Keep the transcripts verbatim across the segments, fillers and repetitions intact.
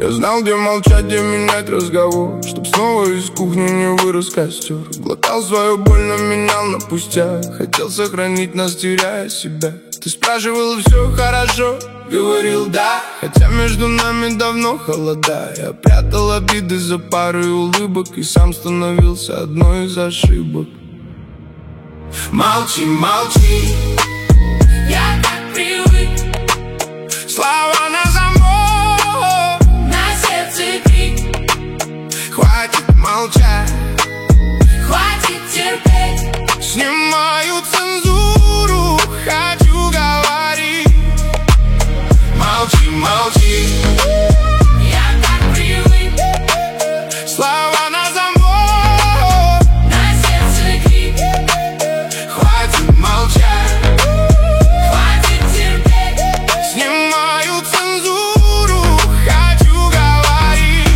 Я знал, где молчать, где менять разговор, чтоб снова из кухни не вырос костер. Глотал свою боль, но менял на пустяк. Хотел сохранить нас, теряя себя. Ты спрашивал, все хорошо, говорил да, хотя между нами давно холода. Я прятал обиды за парой улыбок и сам становился одной из ошибок. Молчи, молчи, я так привык. Слова на замок, на сердце крик. хватит молчать, хватит терпеть. Снимаю цензуру, хочу говорить. Молчи, молчи, я так привык. слова на замок, на сердце крик. хватит молчать, хватит терпеть. снимаю цензуру, хочу говорить.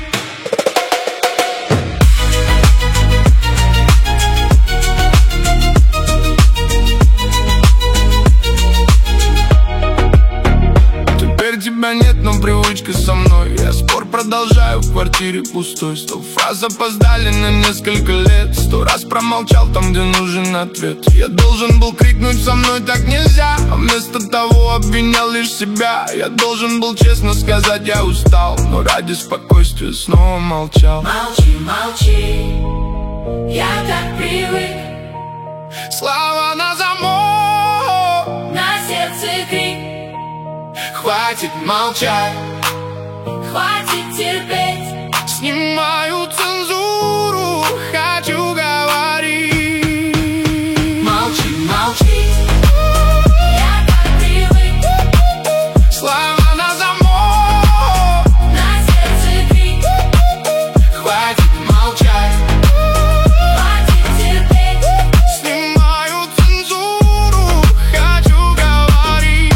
Теперь тебя нет, но привычка со мной. Я спор продолжаю в квартире пустой. Сто фраз опоздали на несколько лет. Сто раз промолчал там, где нужен ответ. Я должен был крикнуть, со мной так нельзя, а вместо того обвинял лишь себя. Я должен был честно сказать, я устал, но ради спокойствия снова молчал. Молчи, молчи, я так привык. Слова на замок, На сердце крик. хватит молчать, Хватит терпеть. снимаю цензуру, хочу говорить. Молчи, молчи, я так привык. Слова на замок, На сердце крик. хватит молчать, Хватит терпеть. снимаю цензуру, хочу говорить.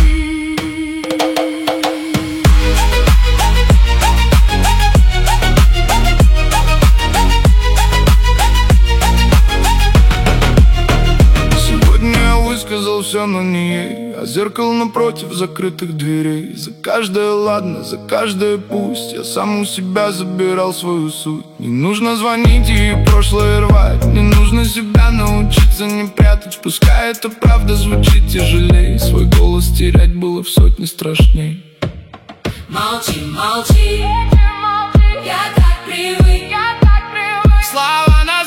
Сегодня я высказал все, но не ей, а зеркало напротив закрытых дверей. За каждое ладно, за каждое пусть. Я сам у себя забирал свою суть. Не нужно звонить и прошлое рвать. Не нужно себя научиться не прятать. Пускай это правда звучит тяжелей. Свой голос терять было в сотни страшней. Молчи, молчи, я так привык. Слова на